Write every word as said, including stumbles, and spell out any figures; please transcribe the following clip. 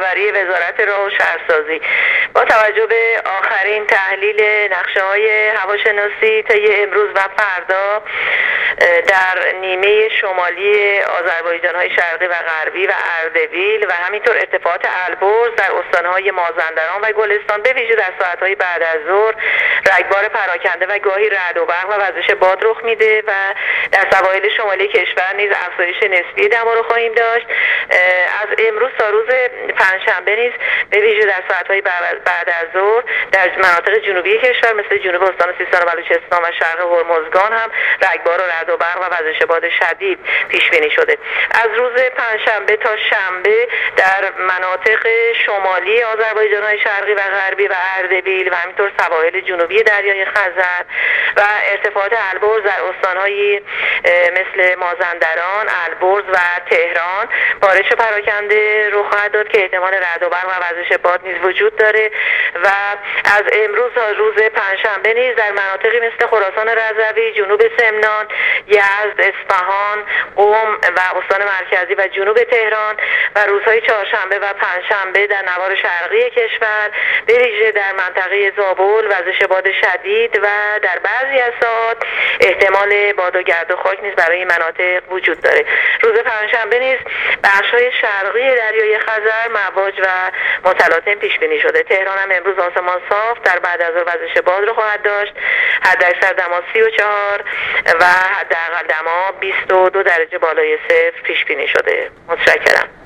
خبری وزارت راه و شهرسازی با توجه به آخرین تحلیل نقشه‌های هواشناسی طی امروز و فردا در نیمه شمالی آذربایجان‌های شرقی و غربی و اردبیل و همینطور ارتفاعات البرز در استان‌های مازندران و گلستان به ویژه در ساعت‌های بعد از ظهر رگبار پراکنده و گاهی رعد و برق و وزش باد رخ میده و در سواحل شمالی کشور نیز افزایش نسبی دما رو خواهیم داشت. از امروز تا روز پنجشنبه نیز به ویژه در ساعت‌های بعد از ظهر در مناطق جنوبی کشور مثل جنوب استان سیستان و بلوچستان و شرق هرمزگان هم رگبار و رعد و برق و وزش باد شدید پیش بینی شده. از روز پنجشنبه تا شنبه در مناطق شمالی آذربایجان‌های شرقی و غربی و اردبیل و همینطور سواحل جنوبی دریای خزر و ارتفاعات البرز در استان‌های مثل مازندران، البرز و تهران بارش پراکنده رخ خواهد داد که احتمال رعد و برق و وزش باد نیز وجود داره و از امروز تا روز پنجشنبه نیز در مناطقی مثل خراسان رضوی، جنوب سمنان، یزد، اصفهان، قم و استان مرکزی و جنوب تهران و روزهای چهارشنبه و پنجشنبه در نوار شرقی کشور به ویژه در منطقه زابل وزش باد شدید و در بعضی از ساعات احتمال باد و گرد و خاک نیز برای این مناطق وجود داره. روز پنجشنبه نیز بخش‌های شرقی دریای خزر مواج و متلاطم پیش بینی شده. تهران هم امروز آسمان صاف در بعد از ظهر وزش باد رو خواهد داشت. حداکثر دما سی و چهار و حداقل دما بیست و دو درجه بالای صفر پیش بینی شده. متشکرم.